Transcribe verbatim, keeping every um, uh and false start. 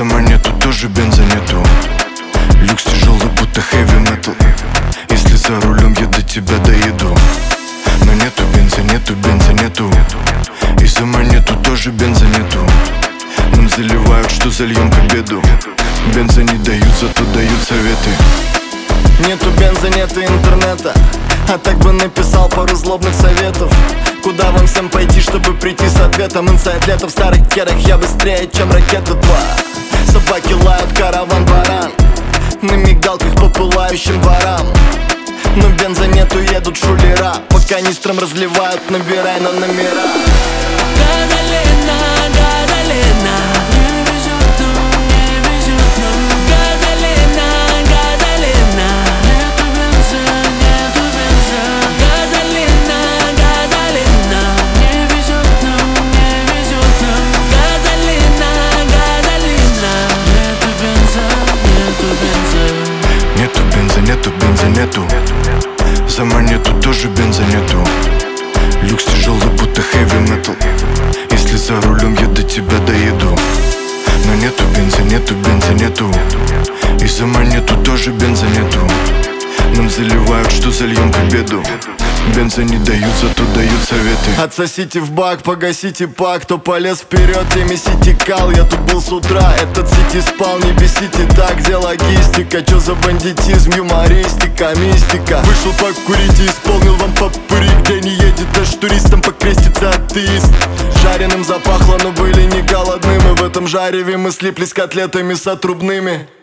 монету тоже бенза нету. Люкс тяжелый, будто хэви метал. Если за рулем я до тебя доеду. Но нету бенза, нету бенза, нету. И за монету тоже бенза нету. Нам заливают, что зальем к обеду. Бенза не дают, зато дают советы. Нету бенза, нету интернета. А так бы написал пару злобных советов. Куда вам всем пойти, чтобы прийти с ответом? Инсайд лето в старых кедах, я быстрее, чем ракета два. Собаки лают, караван баран. На мигалках по пылающим дворам. Но бенза нету, едут шулера. По канистрам разливают, набирай на номера. Гадалина, Гадалина, не везет нам, не везет нам. Гадалина, Гадалина, нету бенза, нету бенза. Гадалина, Гадалина, не везет нам, не везет нам. Гадалина, Гадалина, нету бенза, нету бенза. Нету бенза, нету бенза, нету. За монету тоже бенза нету. Люкс тяжелый, будто хэви метал. Если за рулем я до тебя доеду. Но нету бенза, нету бенза, нету. И за монету тоже бенза нету. Нам заливают, что зальем к обеду. Бенза не дают, зато дают советы. Отсосите в бак, погасите пак. Кто полез вперед, теми сити кал. Я тут был с утра, этот сити спал. Не бесите так, где логистика? Чё за бандитизм, юмористика, мистика? Вышел покурить и исполнил вам попури. Где не едет аж туристам покрестится атеист. Жареным запахло, но были не голодны. Мы в этом жареве, мы слиплись котлетами с отрубными.